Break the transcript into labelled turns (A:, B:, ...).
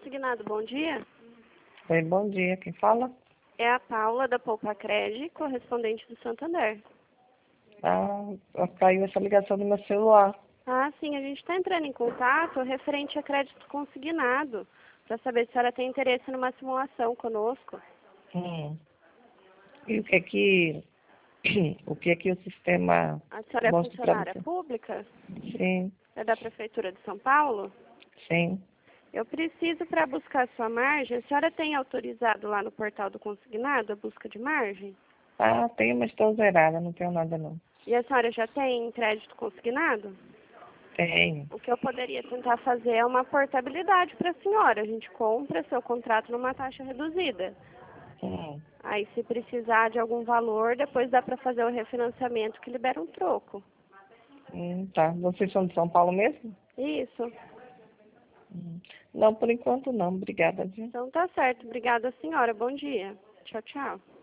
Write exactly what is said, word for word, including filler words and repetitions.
A: Consignado, bom dia.
B: Oi, bom dia. Quem fala?
A: É a Paula da Poupa Cred, correspondente do Santander.
B: Ah, caiu essa ligação do meu celular.
A: Ah, sim, a gente está entrando em contato referente a crédito consignado, para saber se a senhora tem interesse numa simulação conosco.
B: Hum. E o que é que o que é que o sistema
A: A senhora é
B: mostra para
A: funcionária
B: você?
A: pública?
B: Sim,
A: É da Prefeitura de São Paulo?
B: sim.
A: Eu preciso, para buscar sua margem, a senhora tem autorizado lá no portal do consignado a busca de margem?
B: Ah, tenho, mas estou zerada, não tenho nada não.
A: E a senhora já tem crédito consignado?
B: Tenho.
A: O que eu poderia tentar fazer é uma portabilidade para a senhora. A gente compra seu contrato numa taxa reduzida.
B: Hum.
A: Aí, se precisar de algum valor, depois dá para fazer o refinanciamento que libera um troco.
B: Hum, tá. Vocês são de São Paulo mesmo?
A: Isso.
B: Hum. Não, por enquanto não. Obrigada, viu?
A: Então tá certo. Obrigada, senhora. Bom dia. Tchau, tchau.